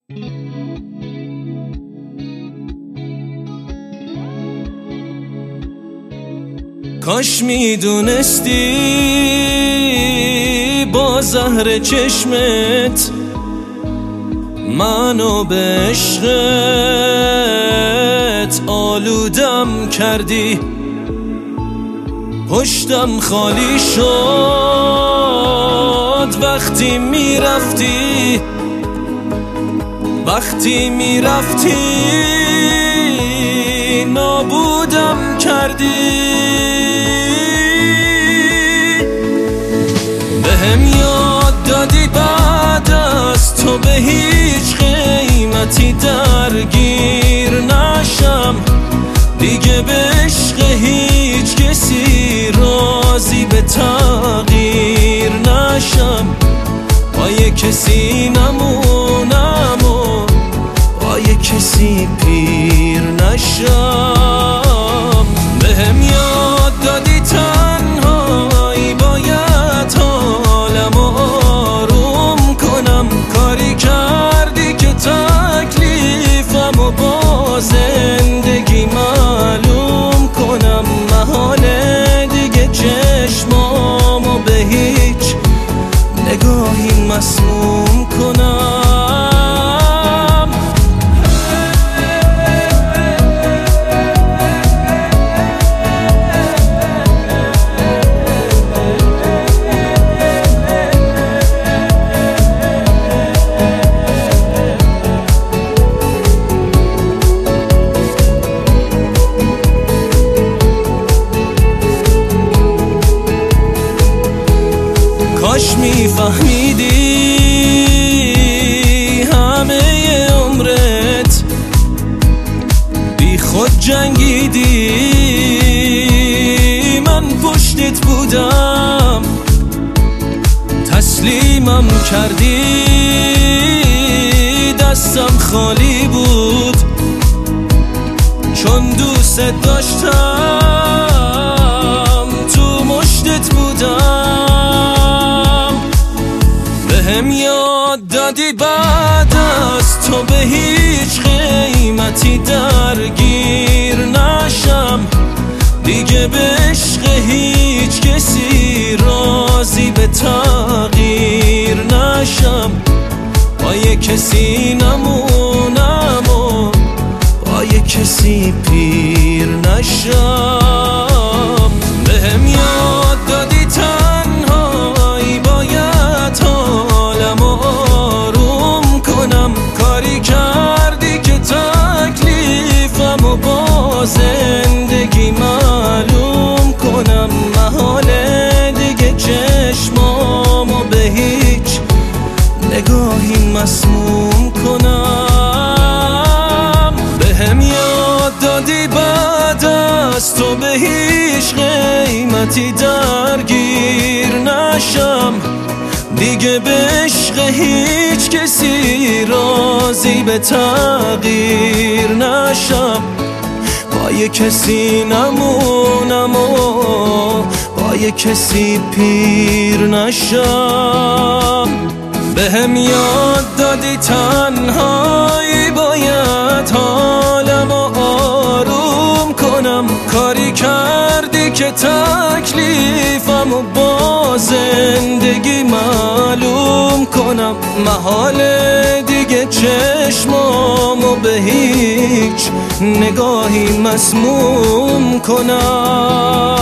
کاش میدونستی با زهر چشمت منو به عشقت آلودم کردی. پشتم خالی شد وقتی میرفتی، وقتی میرفتی نابودم کردی. بهم یاد دادی بعد از تو به هیچ قیمتی درگیر نشم، دیگه به عشق هیچ کسی راضی به تغییر نشم. با یه کسی نمونم و با یه کسی پیر نشم. بهم یاد دادی تنهایی باید حالم آروم کنم، کاری کردی که تکلیفم و با زندگی معلوم کنم. محاله دیگه چشمامو به هیچ نگاهی مسموم کنم. کاش میفهمیدی همه عمرت بی خود جنگیدی، من پشتت بودم تسلیمم کردی. دستم خالی بود چون دوست داشتم، تو مشتت بودم. بهم یاد دادی بعد از تو به هیچ قیمتی درگیر نشم، دیگه به عشق هیچ کسی راضی به تغییر نشم. با یه کسی نمونم و با یه کسی پیر نشم. بهم یاد دادی تنهایی باید حالم آروم کنم، کاری کردی که تکلیفم و با زندگی معلوم کنم. محاله دیگه چشمامو به هیچ نگاهی مسموم کنم. بهم یاد دادی بعد از تو به هیچ قیمتی درگیر نشم، دیگه به عشق هیچ کسی راضی به تغییر نشم. با یه کسی نمونم و با یه کسی پیر نشم. بهم یاد دادی تنهایی باید حالم آروم کنم، کاری کردی که تکلیفم و با زندگی معلوم کنم. محاله دیگه چشمامو به هیچ نگاهی مسموم کنم.